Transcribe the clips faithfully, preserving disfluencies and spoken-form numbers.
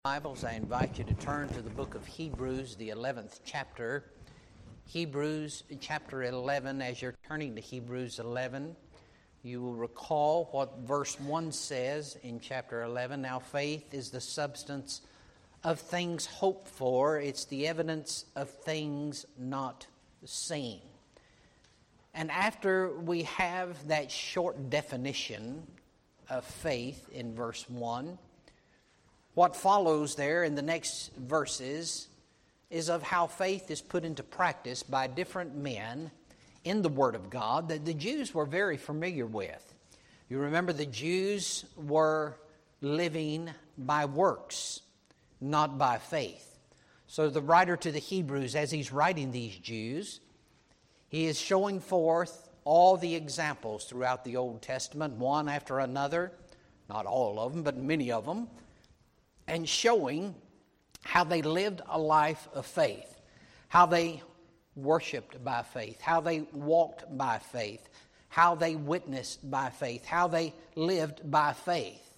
Bibles, I invite you to turn to the book of Hebrews, the eleventh chapter. Hebrews chapter eleven. As you're turning to Hebrews eleven, you will recall what verse one says in chapter eleven. Now faith is the substance of things hoped for. It's the evidence of things not seen. And after we have that short definition of faith in verse one, what follows there in the next verses is of how faith is put into practice by different men in the Word of God that the Jews were very familiar with. You remember the Jews were living by works, not by faith. So the writer to the Hebrews, as he's writing these Jews, he is showing forth all the examples throughout the Old Testament, one after another, not all of them, but many of them, and showing how they lived a life of faith, how they worshiped by faith, how they walked by faith, how they witnessed by faith, how they lived by faith.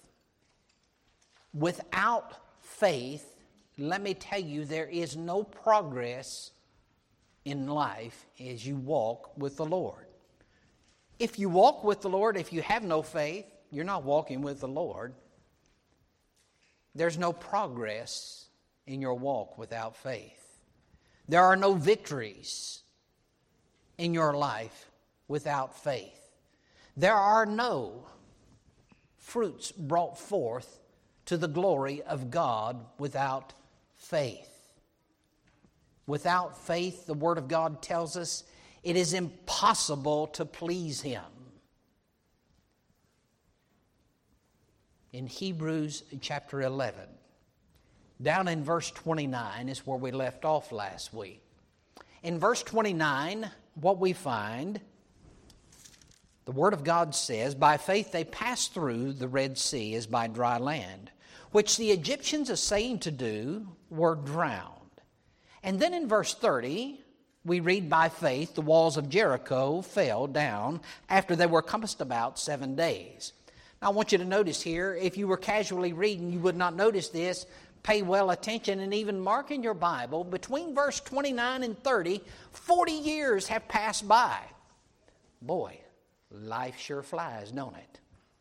Without faith, let me tell you, there is no progress in life as you walk with the Lord. If you walk with the Lord, if you have no faith, you're not walking with the Lord. There's no progress in your walk without faith. There are no victories in your life without faith. There are no fruits brought forth to the glory of God without faith. Without faith, the Word of God tells us it is impossible to please Him. In Hebrews chapter eleven, down in verse twenty-nine is where we left off last week. In verse twenty-nine, what we find, the Word of God says, by faith they passed through the Red Sea as by dry land, which the Egyptians essaying to do were drowned. And then in verse thirty, we read, by faith the walls of Jericho fell down after they were compassed about seven days. Now, I want you to notice here, if you were casually reading, you would not notice this. Pay well attention and even mark in your Bible, between verse twenty-nine and thirty, forty years have passed by. Boy, life sure flies, don't it?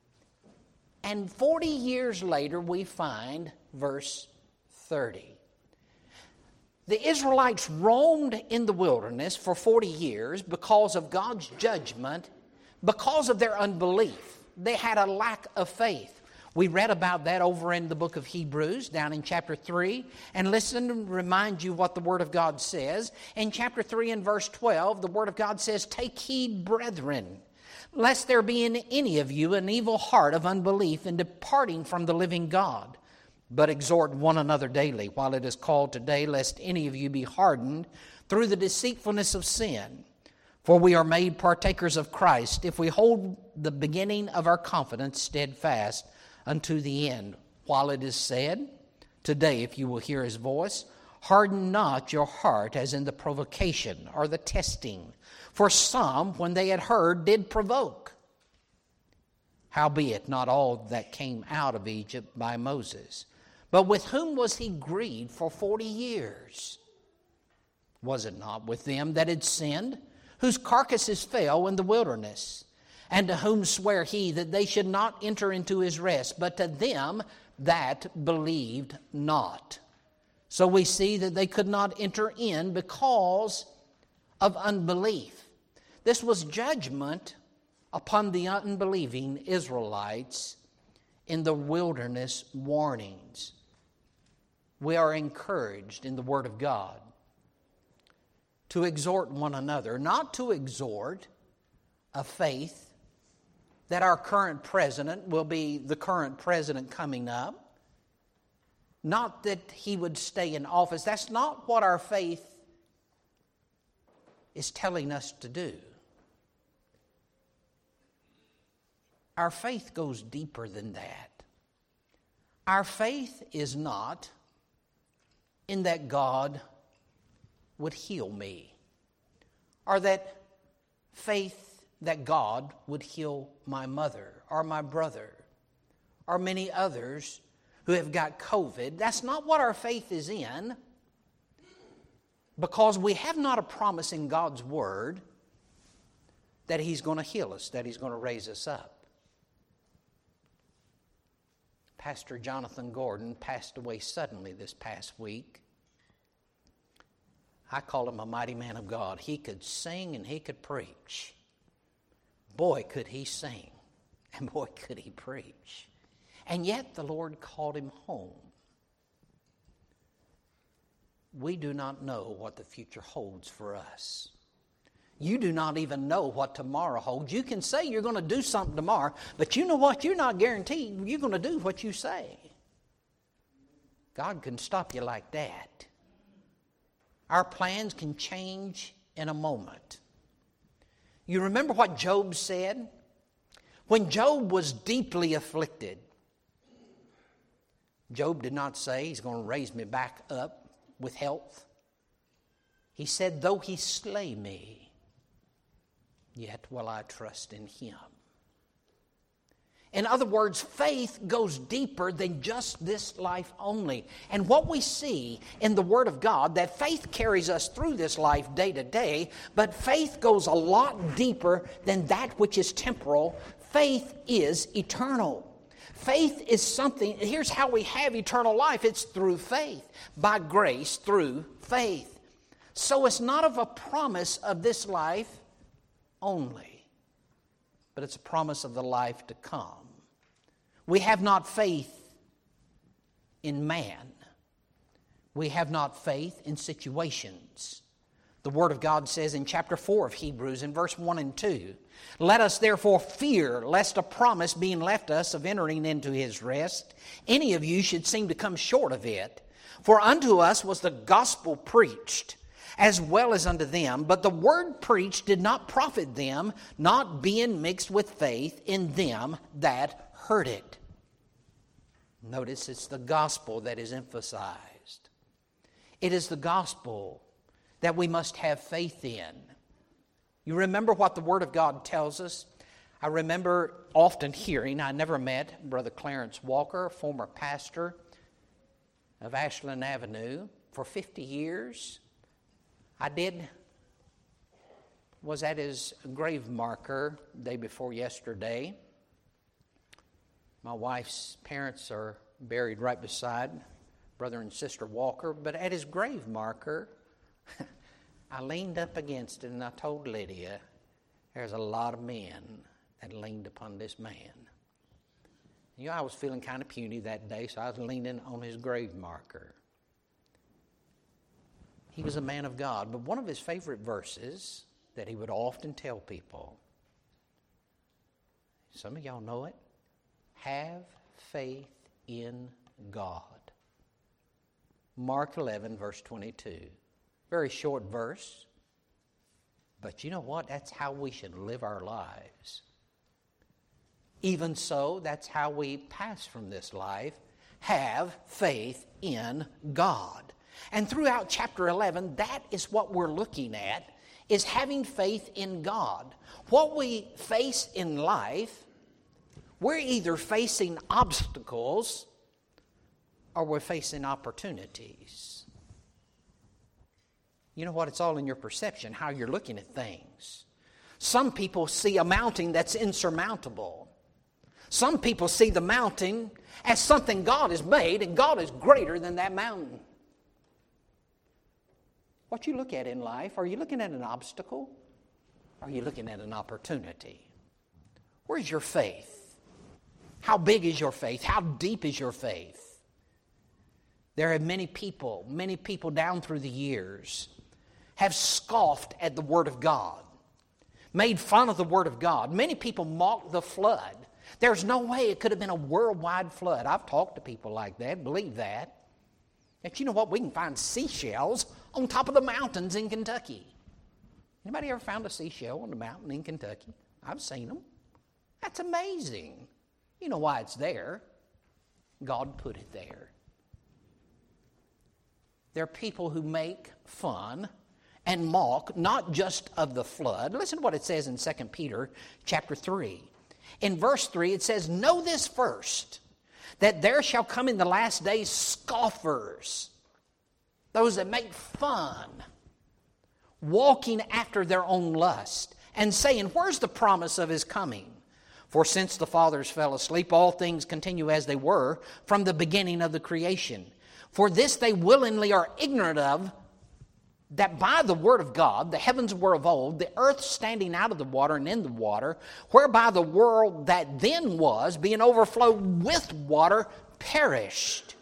And forty years later, we find verse thirty. The Israelites roamed in the wilderness for forty years because of God's judgment, because of their unbelief. They had a lack of faith. We read about that over in the book of Hebrews, down in chapter three. And listen to remind you what the Word of God says. In chapter three and verse twelve, the Word of God says, take heed, brethren, lest there be in any of you an evil heart of unbelief in departing from the living God. But exhort one another daily, while it is called today, lest any of you be hardened through the deceitfulness of sin. For we are made partakers of Christ, if we hold the beginning of our confidence steadfast unto the end. While it is said, today, if you will hear His voice, harden not your heart as in the provocation or the testing. For some, when they had heard, did provoke. Howbeit, not all that came out of Egypt by Moses. But with whom was he grieved for forty years? Was it not with them that had sinned, whose carcasses fell in the wilderness? And to whom sware he that they should not enter into his rest, but to them that believed not? So we see that they could not enter in because of unbelief. This was judgment upon the unbelieving Israelites in the wilderness warnings. We are encouraged in the Word of God to exhort one another, not to exhort a faith that our current president will be the current president coming up, not that he would stay in office. That's not what our faith is telling us to do. Our faith goes deeper than that. Our faith is not in that God would heal me, or that faith that God would heal my mother or my brother or many others who have got COVID. That's not what our faith is in, because we have not a promise in God's Word that He's going to heal us, that He's going to raise us up. Pastor Jonathan Gordon passed away suddenly this past week. I call him a mighty man of God. He could sing and he could preach. Boy, could he sing, and boy, could he preach. And yet the Lord called him home. We do not know what the future holds for us. You do not even know what tomorrow holds. You can say you're going to do something tomorrow, but you know what? You're not guaranteed you're going to do what you say. God can stop you like that. Our plans can change in a moment. You remember what Job said? When Job was deeply afflicted, Job did not say, He's going to raise me back up with health. He said, though He slay me, yet will I trust in Him. In other words, faith goes deeper than just this life only. And what we see in the Word of God, that faith carries us through this life day to day, but faith goes a lot deeper than that which is temporal. Faith is eternal. Faith is something, here's how we have eternal life. It's through faith, by grace through faith. So it's not of a promise of this life only, but it's a promise of the life to come. We have not faith in man. We have not faith in situations. The Word of God says in chapter four of Hebrews, in verse one and two, let us therefore fear, lest a promise being left us of entering into His rest, any of you should seem to come short of it. For unto us was the gospel preached, as well as unto them. But the word preached did not profit them, not being mixed with faith in them that heard it. Notice it's the gospel that is emphasized. It is the gospel that we must have faith in. You remember what the Word of God tells us? I remember often hearing, I never met Brother Clarence Walker, former pastor of Ashland Avenue, for fifty years. I did, was at his grave marker day before yesterday. My wife's parents are buried right beside Brother and Sister Walker, but at his grave marker, I leaned up against it and I told Lydia, there's a lot of men that leaned upon this man. You know, I was feeling kind of puny that day, so I was leaning on his grave marker. He was a man of God, but one of his favorite verses that he would often tell people, some of y'all know it, have faith in God. Mark eleven, verse twenty-two. Very short verse, but you know what? That's how we should live our lives. Even so, that's how we pass from this life. Have faith in God. And throughout chapter eleven, that is what we're looking at, is having faith in God. What we face in life, we're either facing obstacles or we're facing opportunities. You know what? It's all in your perception, how you're looking at things. Some people see a mountain that's insurmountable. Some people see the mountain as something God has made, and God is greater than that mountain. What you look at in life, are you looking at an obstacle? Or are you looking at an opportunity? Where's your faith? How big is your faith? How deep is your faith? There have many people, many people down through the years have scoffed at the Word of God, made fun of the Word of God. Many people mocked the flood. There's no way it could have been a worldwide flood. I've talked to people like that, believe that. But you know what? We can find seashells on top of the mountains in Kentucky. Anybody ever found a seashell on the mountain in Kentucky? I've seen them. That's amazing. You know why it's there. God put it there. There are people who make fun and mock not just of the flood. Listen to what it says in Second Peter chapter three. In verse three, it says, know this first, that there shall come in the last days scoffers, those that make fun, walking after their own lust, and saying, where's the promise of his coming? For since the fathers fell asleep, all things continue as they were from the beginning of the creation. For this they willingly are ignorant of, that by the word of God the heavens were of old, the earth standing out of the water and in the water, whereby the world that then was, being overflowed with water, perished.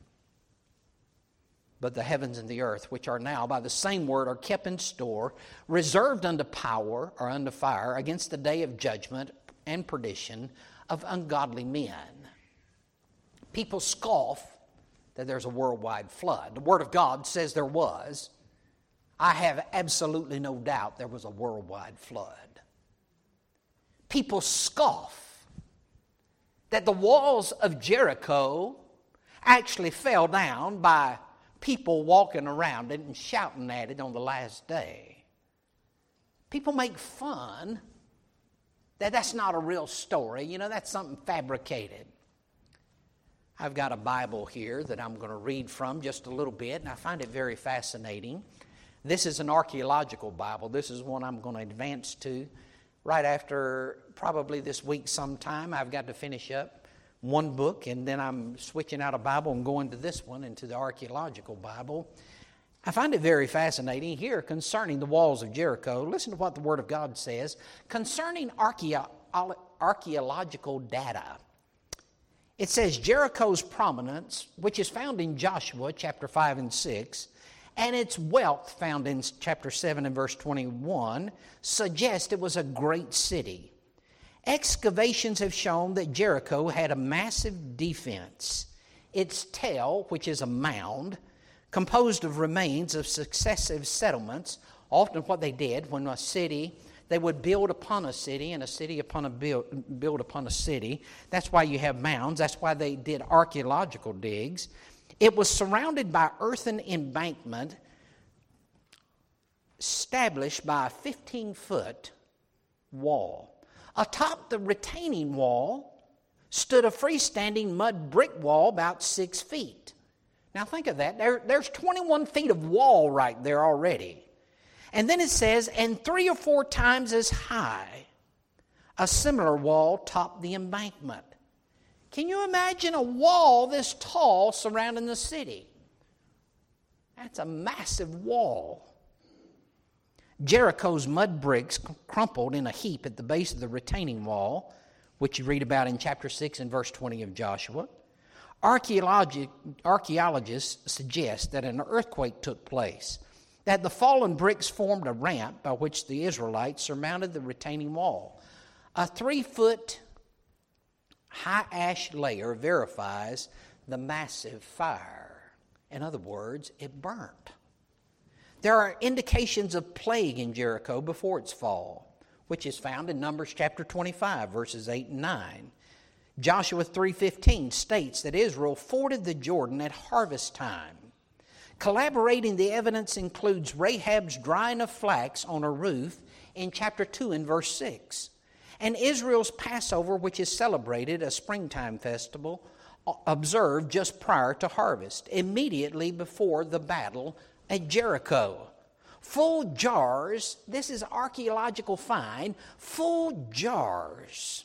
But the heavens and the earth, which are now by the same word, are kept in store, reserved unto power or unto fire, against the day of judgment and perdition of ungodly men. People scoff that there's a worldwide flood. The Word of God says there was. I have absolutely no doubt there was a worldwide flood. People scoff that the walls of Jericho actually fell down by people walking around it and shouting at it on the last day. People make fun that that's not a real story. You know, that's something fabricated. I've got a Bible here that I'm going to read from just a little bit, and I find it very fascinating. This is an archaeological Bible. This is one I'm going to advance to right after probably this week sometime. I've got to finish up one book, and then I'm switching out a Bible and going to this one, into the archaeological Bible. I find it very fascinating here concerning the walls of Jericho. Listen to what the Word of God says concerning archaeo- archaeological data. It says Jericho's prominence, which is found in Joshua chapter five and six, and its wealth found in chapter seven and verse twenty-one, suggest it was a great city. Excavations have shown that Jericho had a massive defense. Its tail, which is a mound, composed of remains of successive settlements. Often what they did when a city, they would build upon a city, and a city upon a build, build upon a city. That's why you have mounds. That's why they did archaeological digs. It was surrounded by earthen embankment established by a fifteen-foot wall. Atop the retaining wall stood a freestanding mud brick wall about six feet. Now think of that. There, there's twenty-one feet of wall right there already. And then it says, and three or four times as high, a similar wall topped the embankment. Can you imagine a wall this tall surrounding the city? That's a massive wall. Jericho's mud bricks crumpled in a heap at the base of the retaining wall, which you read about in chapter six and verse twenty of Joshua. Archaeologi- archaeologists suggest that an earthquake took place, that the fallen bricks formed a ramp by which the Israelites surmounted the retaining wall. A three-foot high ash layer verifies the massive fire. In other words, it burnt. There are indications of plague in Jericho before its fall, which is found in Numbers chapter twenty-five, verses eight and nine. Joshua three fifteen states that Israel forded the Jordan at harvest time. Corroborating the evidence includes Rahab's drying of flax on a roof in chapter two and verse six. And Israel's Passover, which is celebrated, a springtime festival, observed just prior to harvest, immediately before the battle at Jericho. Full jars, this is archaeological find, full jars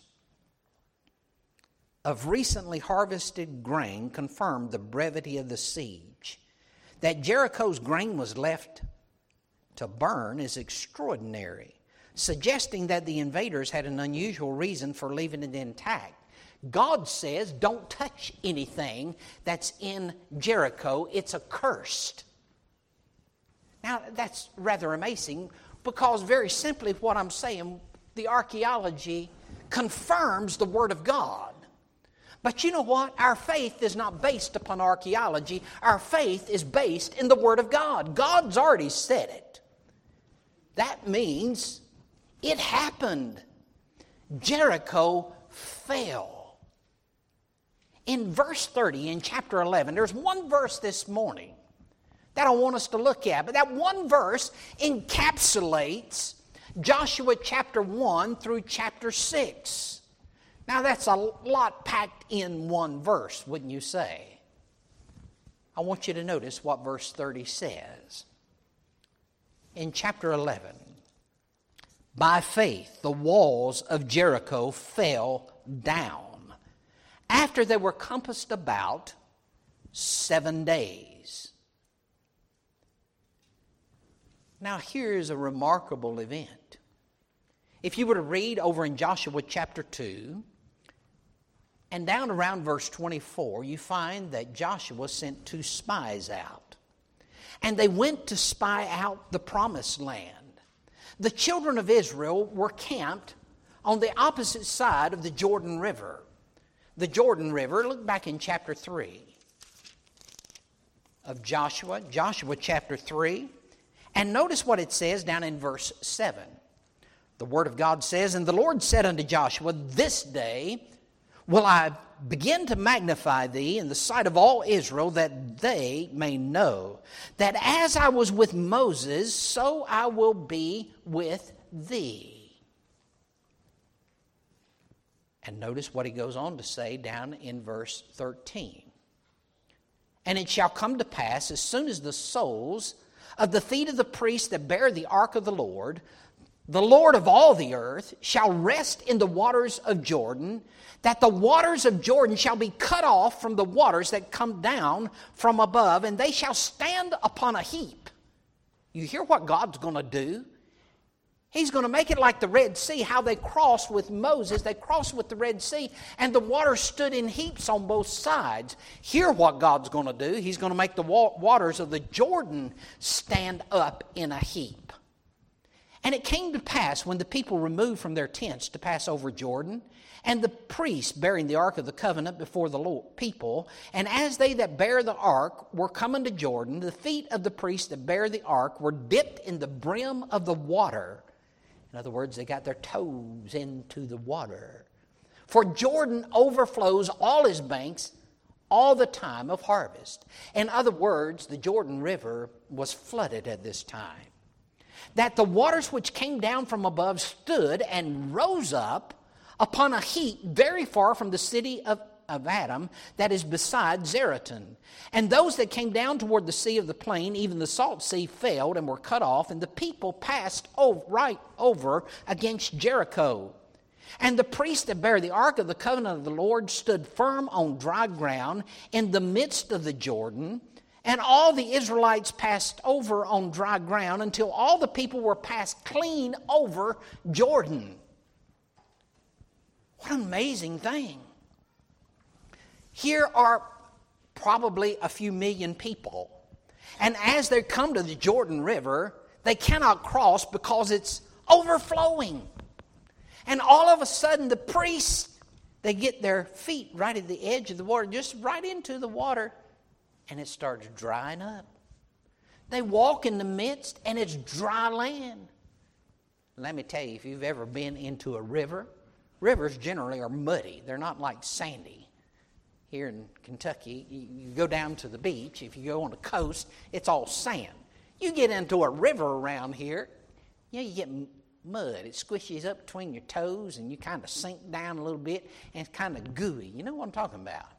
of recently harvested grain confirmed the brevity of the siege. That Jericho's grain was left to burn is extraordinary, suggesting that the invaders had an unusual reason for leaving it intact. God says, don't touch anything that's in Jericho. It's accursed. Now, that's rather amazing because very simply what I'm saying, the archaeology confirms the Word of God. But you know what? Our faith is not based upon archaeology. Our faith is based in the Word of God. God's already said it. That means it happened. Jericho fell. In verse thirty, in chapter eleven, there's one verse this morning that I want us to look at. But that one verse encapsulates Joshua chapter one through chapter six. Now that's a lot packed in one verse, wouldn't you say? I want you to notice what verse thirty says. In chapter eleven, by faith the walls of Jericho fell down after they were compassed about seven days. Now here's a remarkable event. If you were to read over in Joshua chapter two, and down around verse twenty-four, you find that Joshua sent two spies out. And they went to spy out the promised land. The children of Israel were camped on the opposite side of the Jordan River. The Jordan River, look back in chapter three of Joshua, Joshua chapter three, and notice what it says down in verse seven. The Word of God says, "And the Lord said unto Joshua, This day will I begin to magnify thee in the sight of all Israel, that they may know that as I was with Moses, so I will be with thee." And notice what he goes on to say down in verse thirteen. "And it shall come to pass, as soon as the soles of the feet of the priests that bear the ark of the Lord, the Lord of all the earth, shall rest in the waters of Jordan, that the waters of Jordan shall be cut off from the waters that come down from above, and they shall stand upon a heap." You hear what God's going to do? He's going to make it like the Red Sea, how they crossed with Moses. They crossed with the Red Sea, and the water stood in heaps on both sides. Hear what God's going to do. He's going to make the waters of the Jordan stand up in a heap. "And it came to pass, when the people removed from their tents to pass over Jordan, and the priests bearing the ark of the covenant before the Lord, people, and as they that bear the ark were coming to Jordan, the feet of the priests that bear the ark were dipped in the brim of the water." In other words, they got their toes into the water. "For Jordan overflows all his banks all the time of harvest." In other words, the Jordan River was flooded at this time. "That the waters which came down from above stood and rose up upon a heap very far from the city of, of Adam, that is beside Zeraton. And those that came down toward the sea of the plain, even the salt sea, failed and were cut off, and the people passed over, right over against Jericho. And the priests that bear the ark of the covenant of the Lord stood firm on dry ground in the midst of the Jordan, and all the Israelites passed over on dry ground until all the people were passed clean over Jordan." What an amazing thing. Here are probably a few million people. And as they come to the Jordan River, they cannot cross because it's overflowing. And all of a sudden, the priests, they get their feet right at the edge of the water, just right into the water, and it starts drying up. They walk in the midst, and it's dry land. Let me tell you, if you've ever been into a river, rivers generally are muddy. They're not like sandy. Here in Kentucky, you go down to the beach. If you go on the coast, it's all sand. You get into a river around here, you know, you get mud. It squishes up between your toes, and you kind of sink down a little bit, and it's kind of gooey. You know what I'm talking about?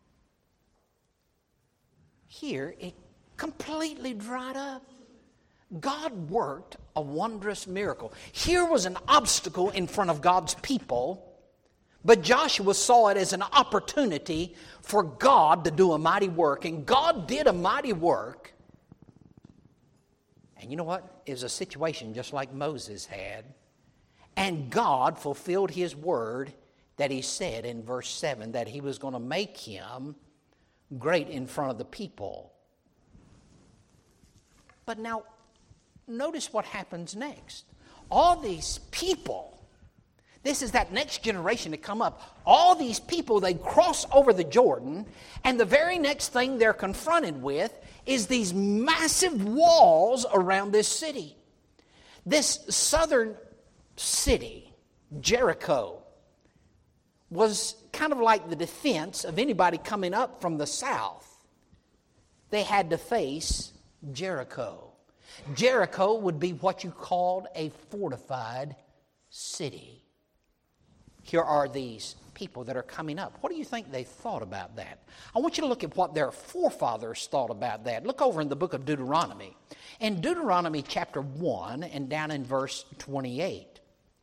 Here, it completely dried up. God worked a wondrous miracle. Here was an obstacle in front of God's people, but Joshua saw it as an opportunity for God to do a mighty work. And God did a mighty work. And you know what? It was a situation just like Moses had. And God fulfilled his word that he said in verse seven, that he was going to make him great in front of the people. But now, notice what happens next. All these people, this is that next generation to come up. All these people, they cross over the Jordan, and the very next thing they're confronted with is these massive walls around this city. This southern city, Jericho, was kind of like the defense of anybody coming up from the south. They had to face Jericho. Jericho would be what you called a fortified city. here are these people that are coming up. What do you think they thought about that? I want you to look at what their forefathers thought about that. Look over in the book of Deuteronomy. In Deuteronomy chapter one and down in verse twenty-eight.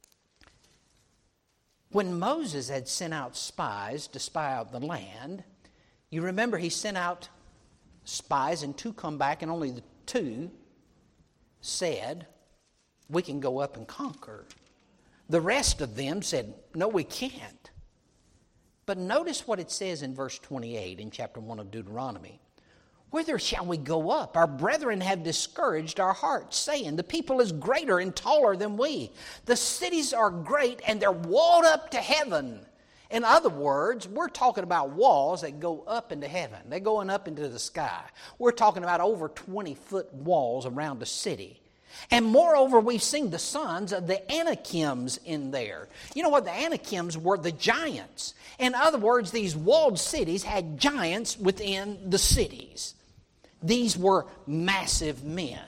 When Moses had sent out spies to spy out the land, you remember he sent out spies and two come back, and only the two said, we can go up and conquer. The rest of them said, no, we can't. But notice what it says in verse twenty-eight in chapter one of Deuteronomy. Whither shall we go up? Our brethren have discouraged our hearts, saying, the people is greater and taller than we. The cities are great, and they're walled up to heaven. In other words, we're talking about walls that go up into heaven. They're going up into the sky. We're talking about over twenty-foot walls around the city. And moreover, we've seen the sons of the Anakims in there. You know what? The Anakims were the giants. In other words, these walled cities had giants within the cities. These were massive men.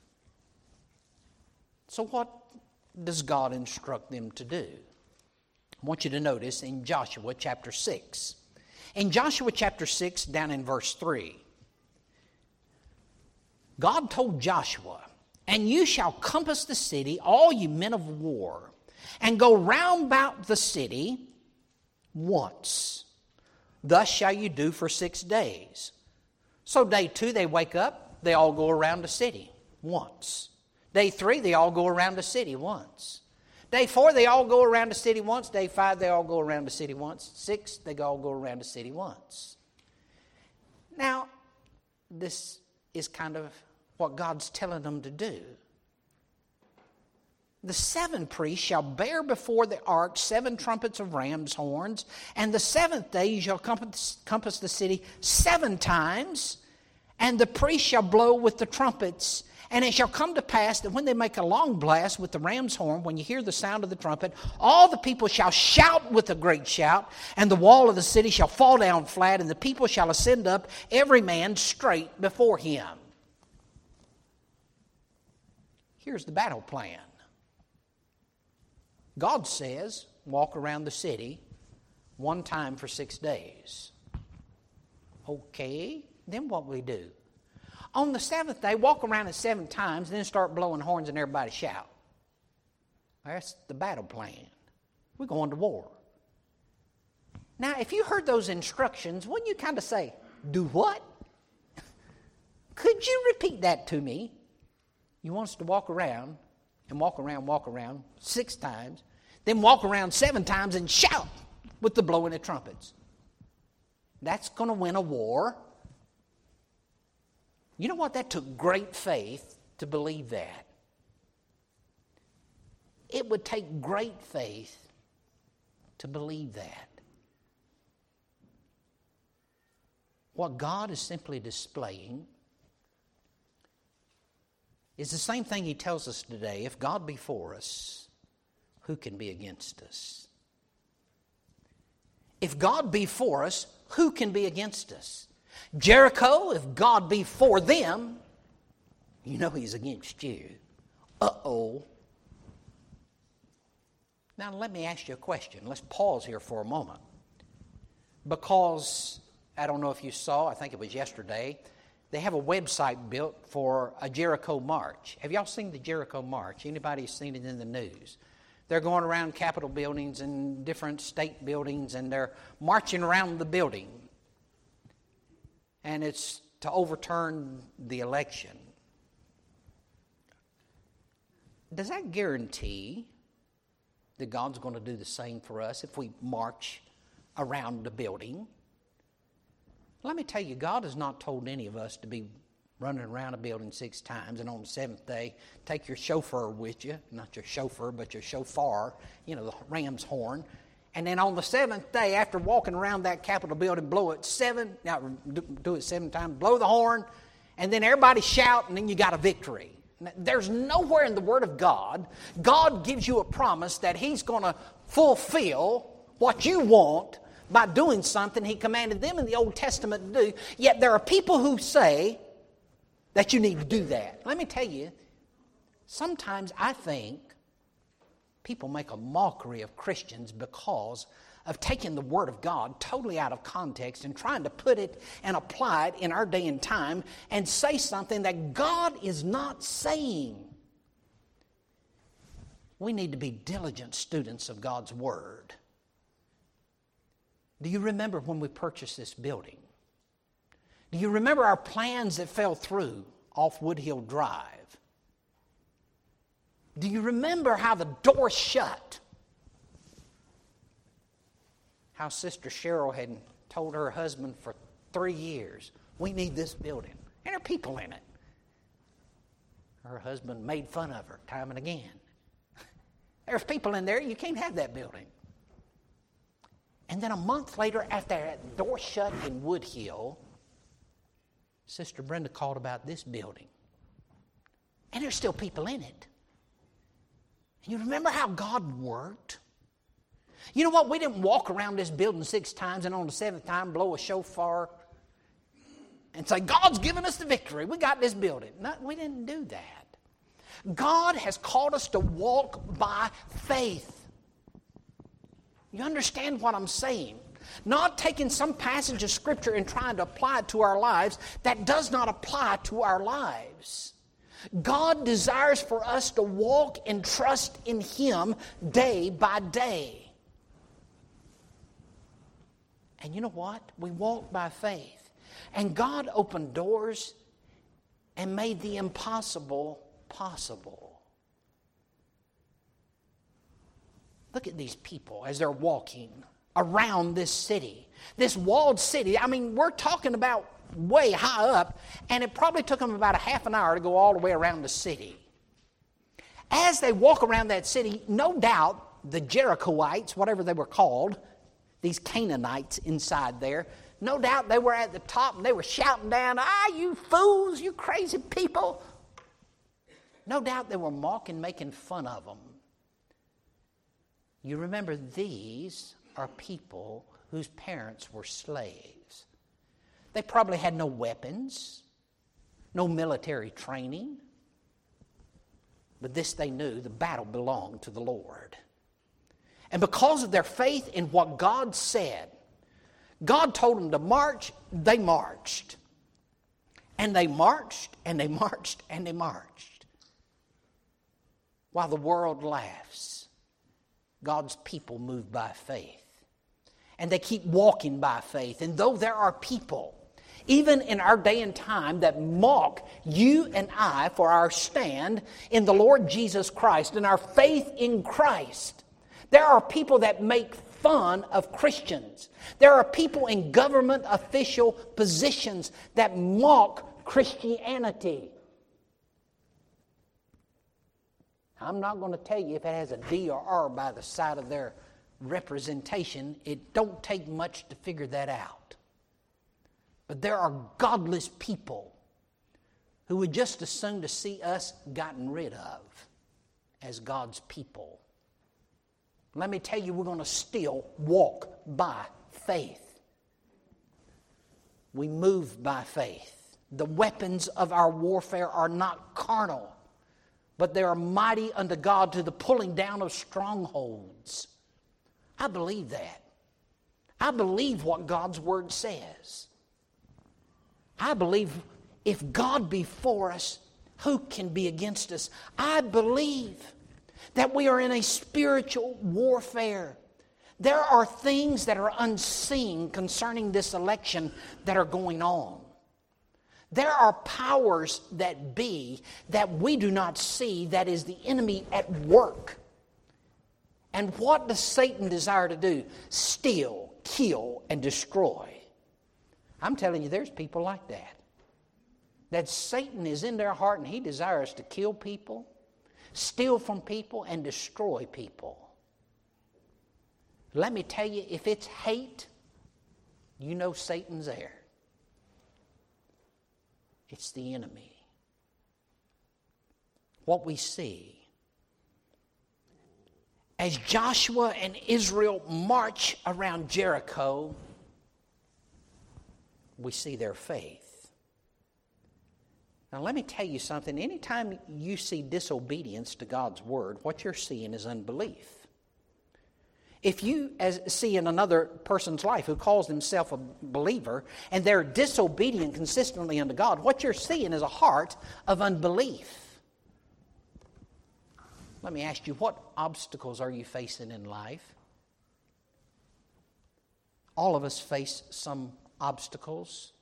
So what does God instruct them to do? I want you to notice in Joshua chapter six. In Joshua chapter six, down in verse three, God told Joshua, and you shall compass the city, all you men of war, and go round about the city once. Thus shall you do for six days. So day two, they wake up, they all go around the city once. Day three, they all go around the city once. Day four, they all go around the city once. Day five, they all go around the city once. Six, they all go around the city once. Now, this is kind of what God's telling them to do. The seven priests shall bear before the ark seven trumpets of ram's horns, and the seventh day you shall compass, compass the city seven times, and the priests shall blow with the trumpets. And it shall come to pass that when they make a long blast with the ram's horn, when you hear the sound of the trumpet, all the people shall shout with a great shout, and the wall of the city shall fall down flat, and the people shall ascend up, every man straight before him. Here's the battle plan. God says, walk around the city one time for six days. Okay, then what we do? On the seventh day, walk around it seven times, and then start blowing horns and everybody shout. That's the battle plan. We're going to war. Now, if you heard those instructions, wouldn't you kind of say, do what? Could you repeat that to me? You want us to walk around and walk around, walk around six times, then walk around seven times and shout with the blowing of trumpets. That's going to win a war. You know what? That took great faith to believe that. It would take great faith to believe that. What God is simply displaying is the same thing He tells us today. If God be for us, who can be against us? If God be for us, who can be against us? Jericho, if God be for them, you know He's against you. Uh-oh. Now let me ask you a question. Let's pause here for a moment. Because, I don't know if you saw, I think it was yesterday, they have a website built for a Jericho March. Have y'all seen the Jericho March? Anybody seen it in the news? They're going around Capitol buildings and different state buildings, and they're marching around the building. And it's to overturn the election. Does that guarantee that God's going to do the same for us if we march around the building? Let me tell you, God has not told any of us to be running around a building six times, and on the seventh day, take your chauffeur with you, not your chauffeur, but your shofar, you know, the ram's horn. And then on the seventh day, after walking around that Capitol building, blow it seven, now do it seven times, blow the horn, and then everybody shout, and then you got a victory. There's nowhere in the Word of God, God gives you a promise that He's going to fulfill what you want by doing something He commanded them in the Old Testament to do. Yet there are people who say that you need to do that. Let me tell you, sometimes I think People make a mockery of Christians because of taking the Word of God totally out of context and trying to put it and apply it in our day and time and say something that God is not saying. We need to be diligent students of God's Word. Do you remember when we purchased this building? Do you remember our plans that fell through off Woodhill Drive? Do you remember how the door shut? How Sister Cheryl had told her husband for three years, we need this building. And there are people in it. Her husband made fun of her time and again. There's people in there, you can't have that building. And then a month later, after that door shut in Woodhill, Sister Brenda called about this building. And there's still people in it. And you remember how God worked? You know what? We didn't walk around this building six times and on the seventh time blow a shofar and say, God's given us the victory. We got this building. No, we didn't do that. God has called us to walk by faith. You understand what I'm saying? Not taking some passage of Scripture and trying to apply it to our lives that does not apply to our lives. God desires for us to walk and trust in Him day by day. And you know what? We walk by faith. And God opened doors and made the impossible possible. Look at these people as they're walking around this city. This walled city. I mean, we're talking about way high up, and it probably took them about a half an hour to go all the way around the city. As they walk around that city, no doubt the Jerichoites, whatever they were called, these Canaanites inside there, no doubt they were at the top and they were shouting down, ah, you fools, you crazy people. No doubt they were mocking, making fun of them. You remember, these are people whose parents were slaves. They probably had no weapons, no military training. But this they knew, the battle belonged to the Lord. And because of their faith in what God said, God told them to march, they marched. And they marched, and they marched, and they marched. While the world laughs, God's people move by faith. And they keep walking by faith. And though there are people, even in our day and time, that mock you and I for our stand in the Lord Jesus Christ and our faith in Christ, there are people that make fun of Christians. There are people in government official positions that mock Christianity. I'm not going to tell you if it has a D or R by the side of their representation. It don't take much to figure that out. But there are godless people who would just as soon to see us gotten rid of as God's people. Let me tell you, we're going to still walk by faith. We move by faith. The weapons of our warfare are not carnal, but they are mighty unto God to the pulling down of strongholds. I believe that. I believe what God's Word says. I believe if God be for us, who can be against us? I believe that we are in a spiritual warfare. There are things that are unseen concerning this election that are going on. There are powers that be that we do not see, that is the enemy at work. And what does Satan desire to do? Steal, kill, and destroy. I'm telling you, there's people like that. That Satan is in their heart and he desires to kill people, steal from people, and destroy people. Let me tell you, if it's hate, you know Satan's there. It's the enemy. What we see as Joshua and Israel march around Jericho, we see their faith. Now let me tell you something. Anytime you see disobedience to God's word, what you're seeing is unbelief. If you as, see in another person's life who calls himself a believer and they're disobedient consistently unto God, what you're seeing is a heart of unbelief. Let me ask you, what obstacles are you facing in life? All of us face some obstacles.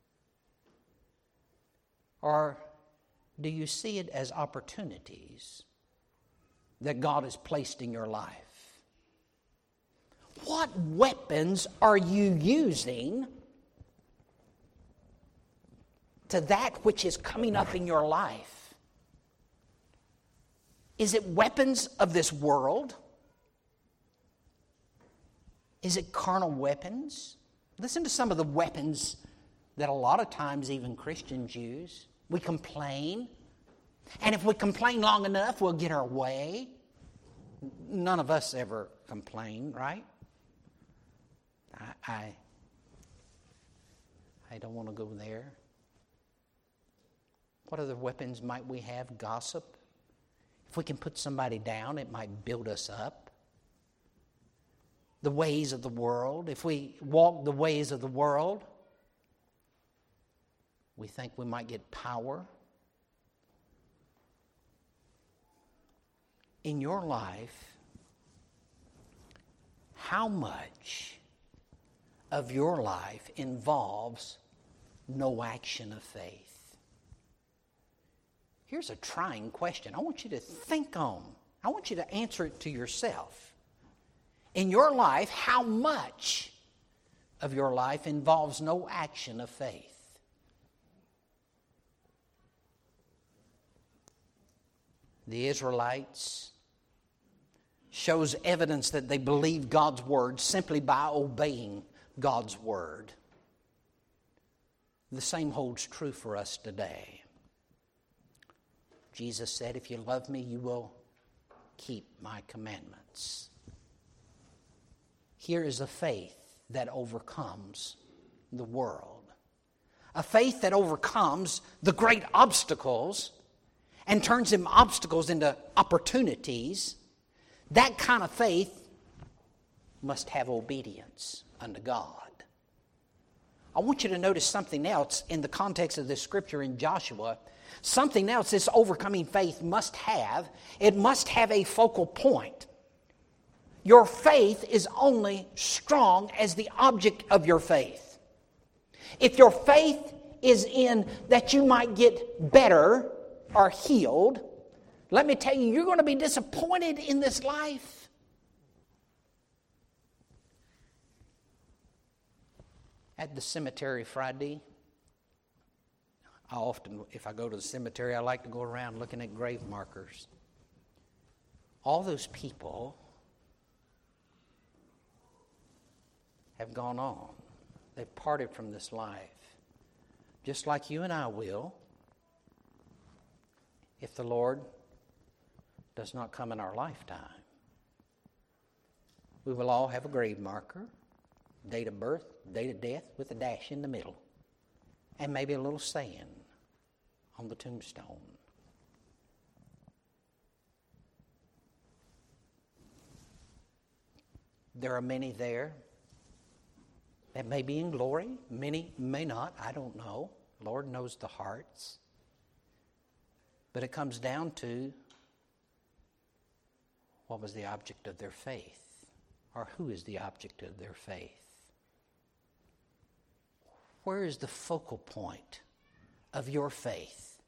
Or do you see it as opportunities that God has placed in your life? What weapons are you using to that which is coming up in your life? Is it weapons of this world? Is it carnal weapons? Listen to some of the weapons that a lot of times even Christians use. We complain. And if we complain long enough, we'll get our way. None of us ever complain, right? I, I, I don't want to go there. What other weapons might we have? Gossip. If we can put somebody down, it might build us up. The ways of the world. If we walk the ways of the world, we think we might get power. In your life, how much of your life involves no action of faith? Here's a trying question. I want you to think on. I want you to answer it to yourself. In your life, how much of your life involves no action of faith? The Israelites shows evidence that they believe God's word simply by obeying God's word. The same holds true for us today. Jesus said, if you love me, you will keep my commandments. Here is a faith that overcomes the world. A faith that overcomes the great obstacles and turns them obstacles into opportunities. That kind of faith must have obedience unto God. I want you to notice something else in the context of this scripture in Joshua. Something else this overcoming faith must have. It must have a focal point. Your faith is only strong as the object of your faith. If your faith is in that you might get better or healed, let me tell you, you're going to be disappointed in this life. At the cemetery Friday, I often, if I go to the cemetery, I like to go around looking at grave markers. All those people have gone on. They've parted from this life, just like you and I will, if the Lord does not come in our lifetime. We will all have a grave marker, date of birth, date of death, with a dash in the middle, and maybe a little saying on the tombstone. There are many there that may be in glory. Many may not. I don't know. Lord knows the hearts. But it comes down to what was the object of their faith, or who is the object of their faith. Where is the focal point of your faith?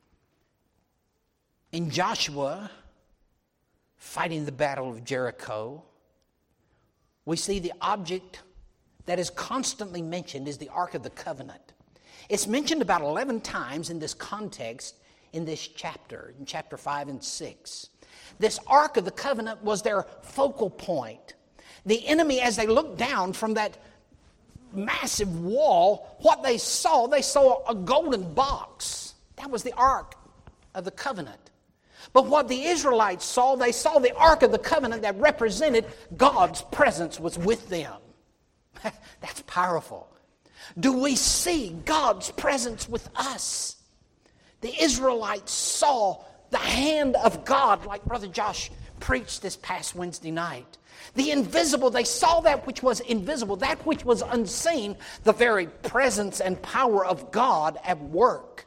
In Joshua, fighting the battle of Jericho, we see the object that is constantly mentioned is the Ark of the Covenant. It's mentioned about eleven times in this context in this chapter, in chapter five and six. This Ark of the Covenant was their focal point. The enemy, as they looked down from that massive wall, what they saw, they saw a golden box. That was the Ark of the Covenant. But what the Israelites saw, they saw the Ark of the Covenant that represented God's presence was with them. That's powerful. Do we see God's presence with us? The Israelites saw the hand of God, like Brother Josh preached this past Wednesday night. The invisible, they saw that which was invisible, that which was unseen, the very presence and power of God at work.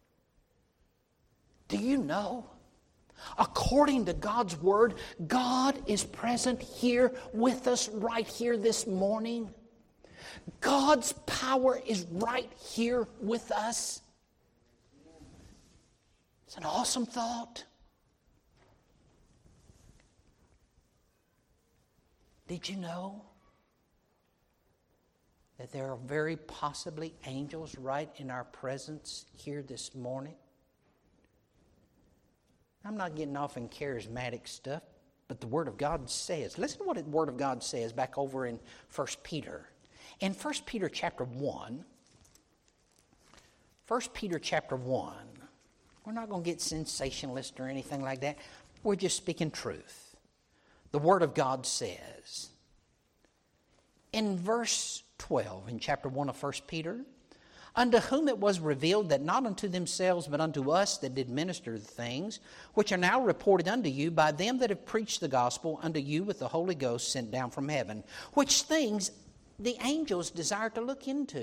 Do you know? According to God's Word, God is present here with us right here this morning. God's power is right here with us. It's an awesome thought. Did you know that there are very possibly angels right in our presence here this morning? I'm not getting off in charismatic stuff, but the Word of God says, listen to what the Word of God says back over in First Peter. In First Peter chapter one, First Peter chapter one, we're not going to get sensationalist or anything like that. We're just speaking truth. The Word of God says, in verse twelve, in chapter one of First Peter, unto whom it was revealed that not unto themselves but unto us that did minister the things, which are now reported unto you by them that have preached the gospel unto you with the Holy Ghost sent down from heaven, which things the angels desire to look into.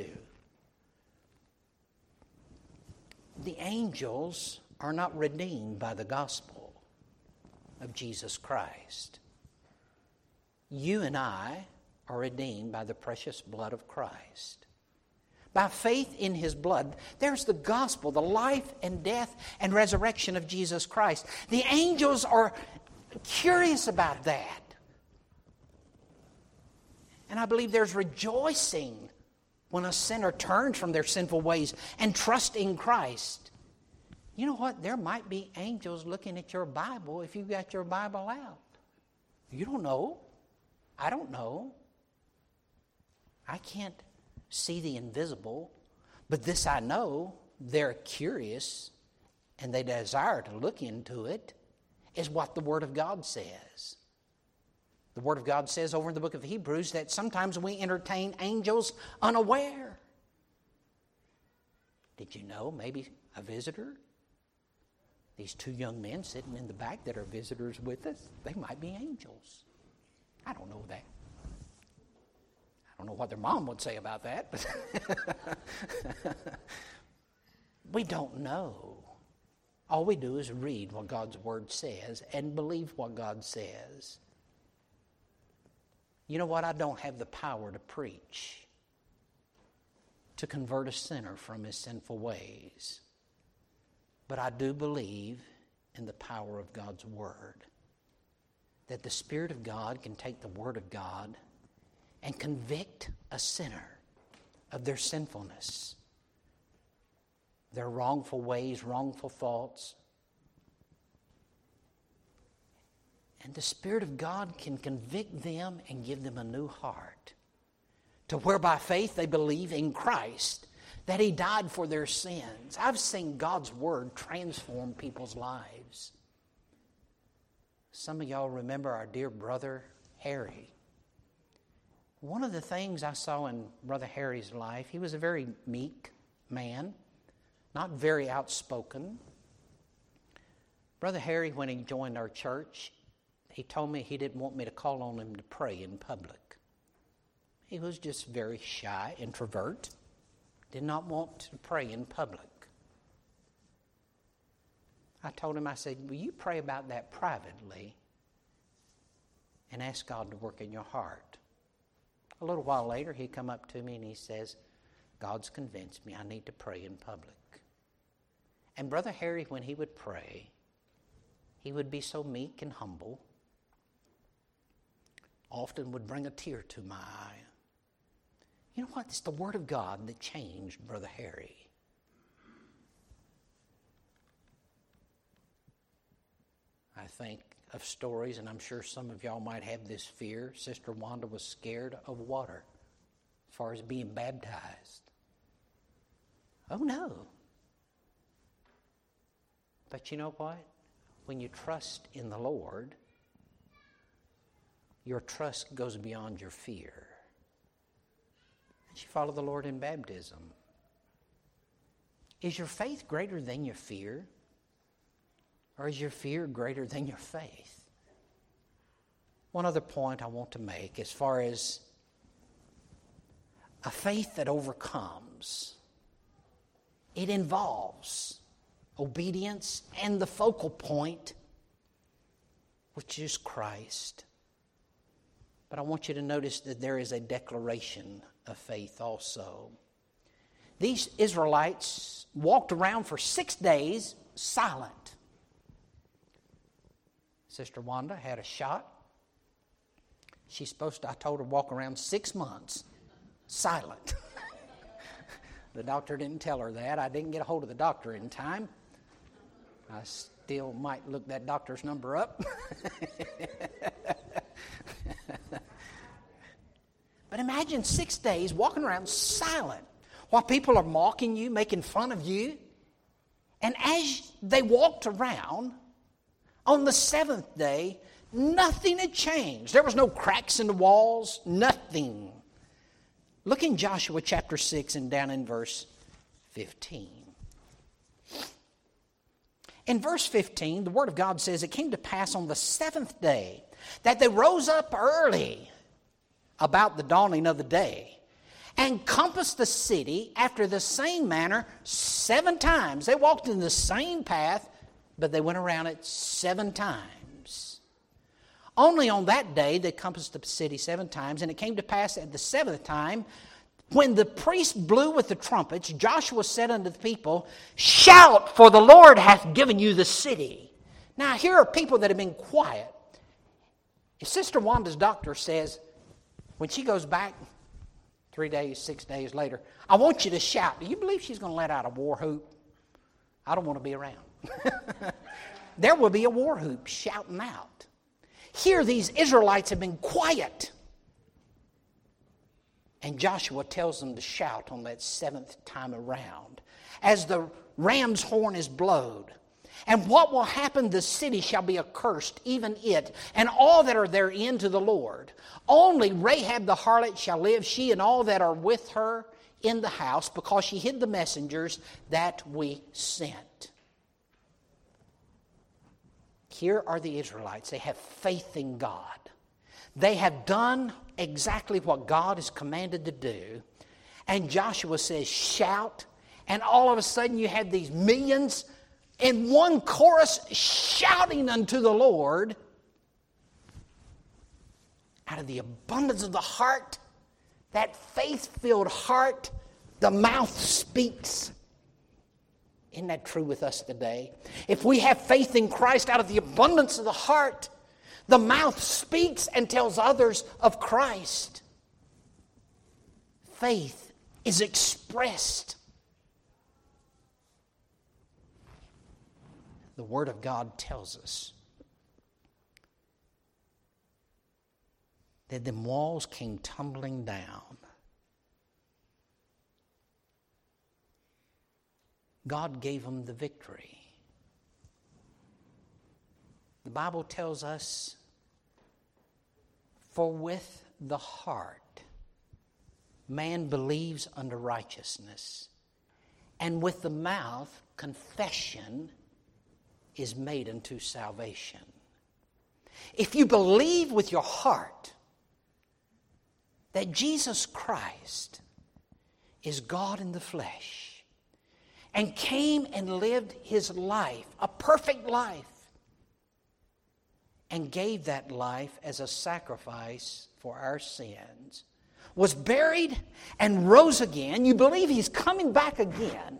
The angels are not redeemed by the gospel of Jesus Christ. You and I are redeemed by the precious blood of Christ. By faith in His blood, there's the gospel, the life and death and resurrection of Jesus Christ. The angels are curious about that. And I believe there's rejoicing when a sinner turns from their sinful ways and trusts in Christ. You know what? There might be angels looking at your Bible if you've got your Bible out. You don't know. I don't know. I can't see the invisible, but this I know, they're curious and they desire to look into it, is what the Word of God says. The Word of God says over in the book of Hebrews that sometimes we entertain angels unaware. Did you know maybe a visitor? These two young men sitting in the back that are visitors with us, they might be angels. I don't know that. I don't know what their mom would say about that, but we don't know. All we do is read what God's Word says and believe what God says. You know what? I don't have the power to preach, to convert a sinner from his sinful ways. But I do believe in the power of God's Word. That the Spirit of God can take the Word of God and convict a sinner of their sinfulness, their wrongful ways, wrongful thoughts. And the Spirit of God can convict them and give them a new heart, to where by faith they believe in Christ, that He died for their sins. I've seen God's Word transform people's lives. Some of y'all remember our dear brother Harry. One of the things I saw in Brother Harry's life, he was a very meek man, not very outspoken. Brother Harry, when he joined our church, he told me he didn't want me to call on him to pray in public. He was just very shy, introvert, did not want to pray in public. I told him, I said, will you pray about that privately and ask God to work in your heart? A little while later, he come up to me and he says, God's convinced me I need to pray in public. And Brother Harry, when he would pray, he would be so meek and humble, often would bring a tear to my eye. You know what? It's the Word of God that changed Brother Harry. I think of stories, and I'm sure some of y'all might have this fear. Sister Wanda was scared of water as far as being baptized. Oh, no. But you know what? When you trust in the Lord, your trust goes beyond your fear. And she followed the Lord in baptism. Is your faith greater than your fear? Or is your fear greater than your faith? One other point I want to make as far as a faith that overcomes. It involves obedience and the focal point, which is Christ. But I want you to notice that there is a declaration of faith also. These Israelites walked around for six days silent. Sister Wanda had a shot. She's supposed to, I told her, walk around six months silent. The doctor didn't tell her that. I didn't get a hold of the doctor in time. I still might look that doctor's number up. But imagine six days walking around silent while people are mocking you, making fun of you. And as they walked around, on the seventh day, nothing had changed. There was no cracks in the walls, nothing. Look in Joshua chapter six and down in verse fifteen. In verse fifteen, the Word of God says, "It came to pass on the seventh day that they rose up early about the dawning of the day and compassed the city after the same manner seven times." They walked in the same path, but they went around it seven times. Only on that day they compassed the city seven times, and it came to pass at the seventh time, when the priest blew with the trumpets, Joshua said unto the people, "Shout, for the Lord hath given you the city." Now here are people that have been quiet. If Sister Wanda's doctor says, when she goes back three days, six days later, "I want you to shout," do you believe she's going to let out a war whoop? I don't want to be around. There will be a war whoop shouting out. Here these Israelites have been quiet. And Joshua tells them to shout on that seventh time around, as the ram's horn is blowed. And what will happen? The city shall be accursed, even it, and all that are therein to the Lord. Only Rahab the harlot shall live, she and all that are with her in the house, because she hid the messengers that we sent. Here are the Israelites. They have faith in God. They have done exactly what God has commanded to do. And Joshua says, "Shout." And all of a sudden you have these millions in one chorus shouting unto the Lord. Out of the abundance of the heart, that faith-filled heart, the mouth speaks. Isn't that true with us today? If we have faith in Christ, out of the abundance of the heart, the mouth speaks and tells others of Christ. Faith is expressed. The Word of God tells us that the walls came tumbling down. God gave them the victory. The Bible tells us, "For with the heart man believes unto righteousness, and with the mouth confession is made unto salvation." If you believe with your heart that Jesus Christ is God in the flesh, and came and lived His life, a perfect life, and gave that life as a sacrifice for our sins, was buried and rose again, you believe He's coming back again,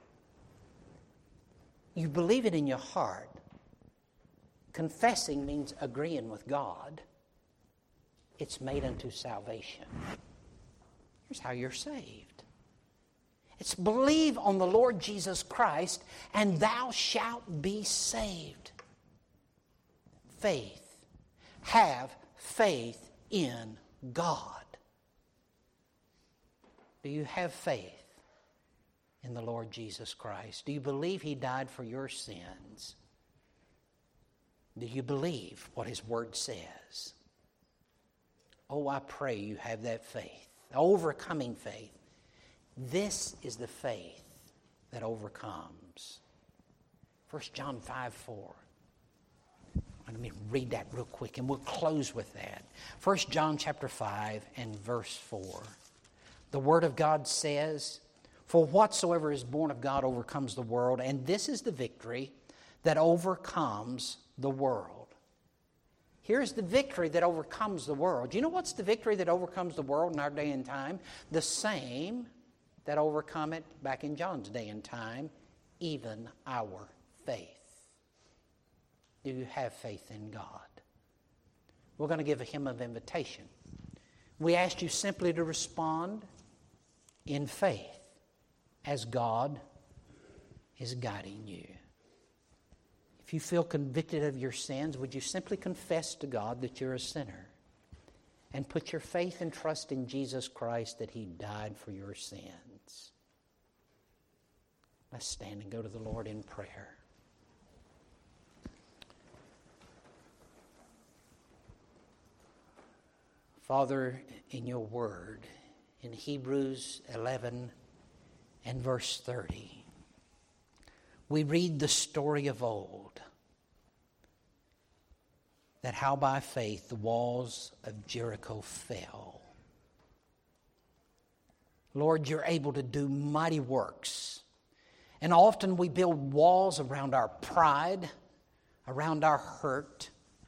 you believe it in your heart. Confessing means agreeing with God. It's made unto salvation. Here's how you're saved. It's believe on the Lord Jesus Christ, and thou shalt be saved. Faith. Have faith in God. Do you have faith in the Lord Jesus Christ? Do you believe He died for your sins? Do you believe what His Word says? Oh, I pray you have that faith, overcoming faith. This is the faith that overcomes. First John five four. Let me read that real quick and we'll close with that. First John chapter five and verse four. The Word of God says, "For whatsoever is born of God overcomes the world, and this is the victory that overcomes the world." Here's the victory that overcomes the world. Do you know what's the victory that overcomes the world in our day and time? The same that overcome it back in John's day and time, even our faith. Do you have faith in God? We're going to give a hymn of invitation. We ask you simply to respond in faith as God is guiding you. If you feel convicted of your sins, would you simply confess to God that you're a sinner and put your faith and trust in Jesus Christ that He died for your sins? Let's stand and go to the Lord in prayer. Father, in your word, in Hebrews eleven and verse thirty, we read the story of old, that how by faith the walls of Jericho fell. Lord, you're able to do mighty works. And often we build walls around our pride, around our hurt,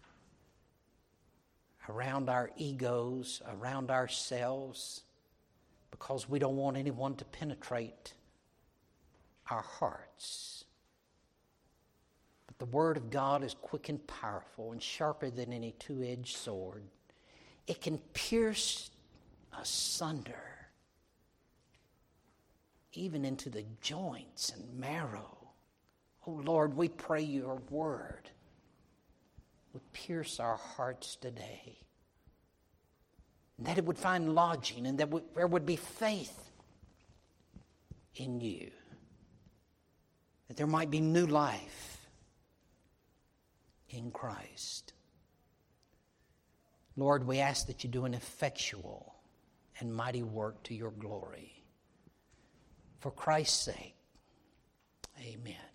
around our egos, around ourselves, because we don't want anyone to penetrate our hearts. But the Word of God is quick and powerful and sharper than any two-edged sword. It can pierce asunder, even into the joints and marrow. Oh Lord, we pray your Word would pierce our hearts today. And that it would find lodging, and that there would be faith in you. That there might be new life in Christ. Lord, we ask that you do an effectual and mighty work to your glory. For Christ's sake, amen.